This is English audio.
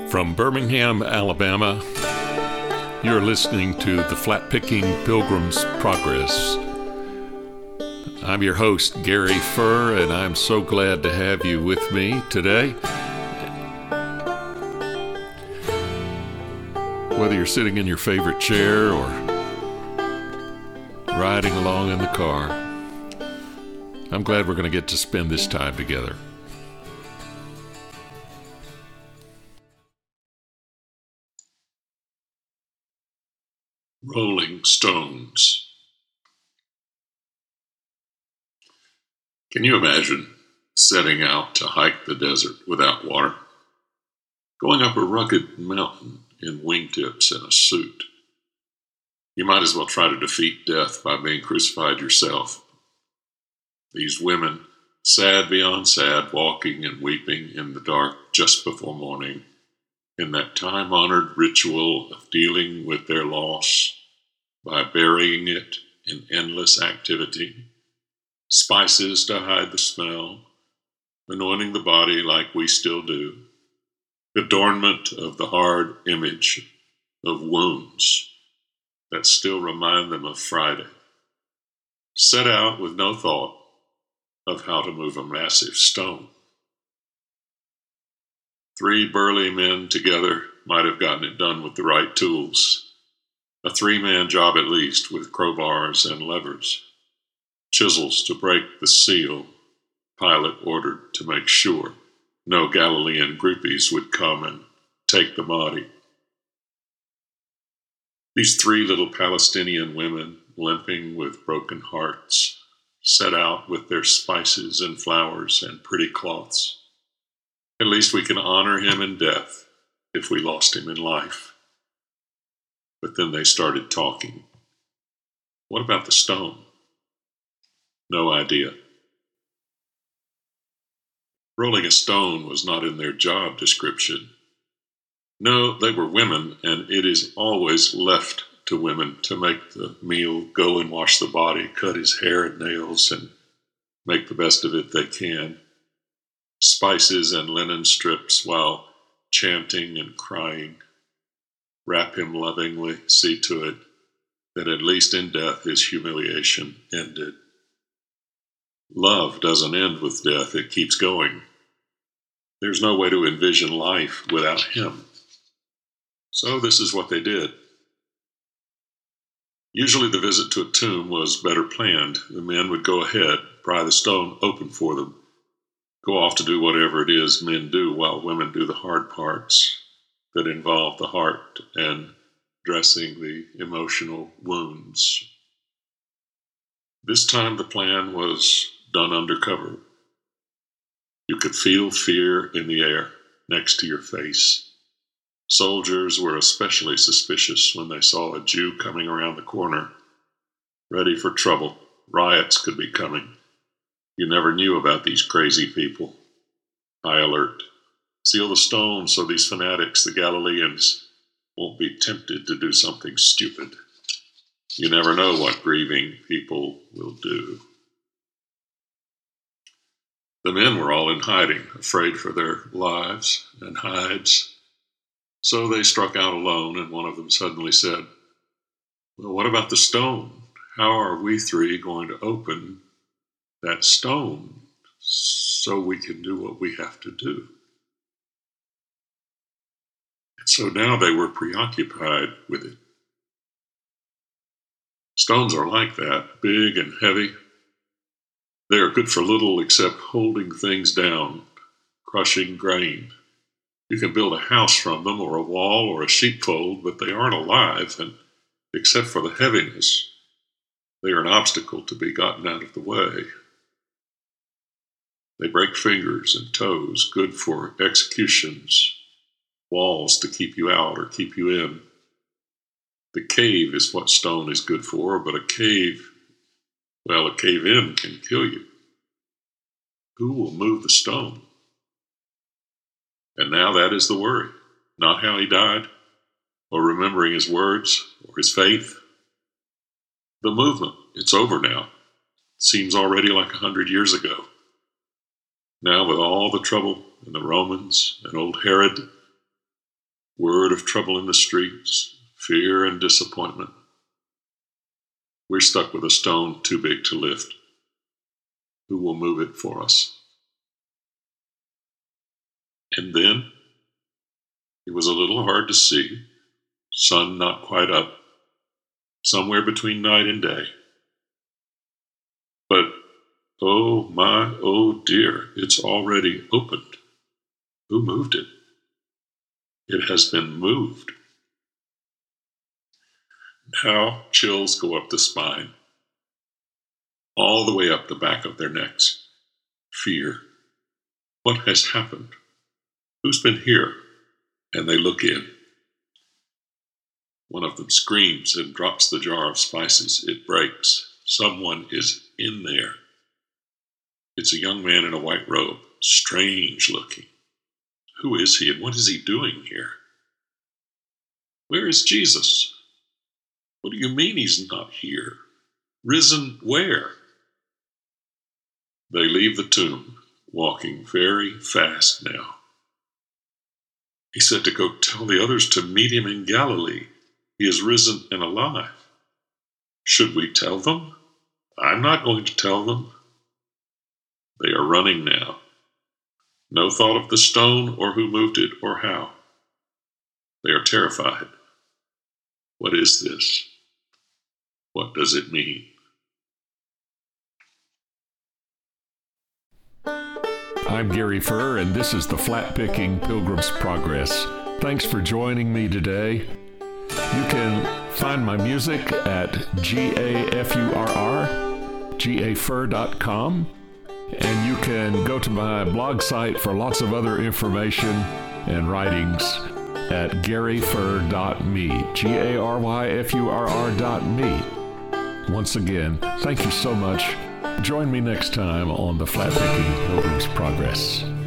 From Birmingham, Alabama, you're listening to the Flat-Picking Pilgrim's Progress. I'm your host, Gary Furr, and I'm so glad to have you with me today. Whether you're sitting in your favorite chair or riding along in the car, I'm glad we're going to get to spend this time together. Rolling Stones. Can you imagine setting out to hike the desert without water? Going up a rugged mountain in wingtips and a suit? You might as well try to defeat death by being crucified yourself. These women, sad beyond sad, walking and weeping in the dark just before morning, in that time-honored ritual of dealing with their loss by burying it in endless activity, spices to hide the smell, anointing the body like we still do, adornment of the hard image of wounds that still remind them of Friday, set out with no thought of how to move a massive stone. 3 burly men together might have gotten it done with the right tools. A 3-man job at least, with crowbars and levers. Chisels to break the seal Pilate ordered to make sure no Galilean groupies would come and take the body. These 3 little Palestinian women, limping with broken hearts, set out with their spices and flowers and pretty cloths. At least we can honor him in death if we lost him in life. But then they started talking. What about the stone? No idea. Rolling a stone was not in their job description. No, they were women, and it is always left to women to make the meal, go and wash the body, cut his hair and nails, and make the best of it they can. Spices and linen strips while chanting and crying. Wrap him lovingly, see to it that at least in death his humiliation ended. Love doesn't end with death, it keeps going. There's no way to envision life without him. So this is what they did. Usually the visit to a tomb was better planned. The men would go ahead, pry the stone open for them, go off to do whatever it is men do while women do the hard parts that involve the heart and dressing the emotional wounds. This time the plan was done undercover. You could feel fear in the air next to your face. Soldiers were especially suspicious when they saw a Jew coming around the corner, ready for trouble. Riots could be coming. You never knew about these crazy people. High alert. Seal the stone so these fanatics, the Galileans, won't be tempted to do something stupid. You never know what grieving people will do. The men were all in hiding, afraid for their lives and hides. So they struck out alone, and one of them suddenly said, "Well, what about the stone? How are we 3 going to open that stone so we can do what we have to do?" So now they were preoccupied with it. Stones are like that, big and heavy. They are good for little except holding things down, crushing grain. You can build a house from them, or a wall, or a sheepfold, but they aren't alive, and except for the heaviness, they are an obstacle to be gotten out of the way. They break fingers and toes, good for executions, walls to keep you out or keep you in. The cave is what stone is good for, but a cave in can kill you. Who will move the stone? And now that is the worry, not how he died, or remembering his words, or his faith. The movement, it's over now. It seems already like 100 years ago. Now with all the trouble and the Romans and old Herod, Word of trouble in the streets, fear and disappointment. We're stuck with a stone too big to lift. Who will move it for us? And then it was a little hard to see, sun not quite up, somewhere between night and day. But, oh my, oh dear, it's already opened. Who moved it? It has been moved. Now chills go up the spine, all the way up the back of their necks. Fear. What has happened? Who's been here? And they look in. One of them screams and drops the jar of spices. It breaks. Someone is in there. It's a young man in a white robe, strange looking. Who is he and what is he doing here? Where is Jesus? What do you mean he's not here? Risen where? They leave the tomb, walking very fast now. He said to go tell the others to meet him in Galilee. He is risen and alive. Should we tell them? I'm not going to tell them. They are running now. No thought of the stone or who moved it or how. They are terrified. What is this? What does it mean? I'm Gary Furr, and this is the Flat Picking Pilgrim's Progress. Thanks for joining me today. You can find my music at gafurr.com, and you can go to my blog site for lots of other information and writings at garyfurr.me, GARYFURR.me. Once again, thank you so much. Join me next time on the Flat Picking Pilgrim's Progress.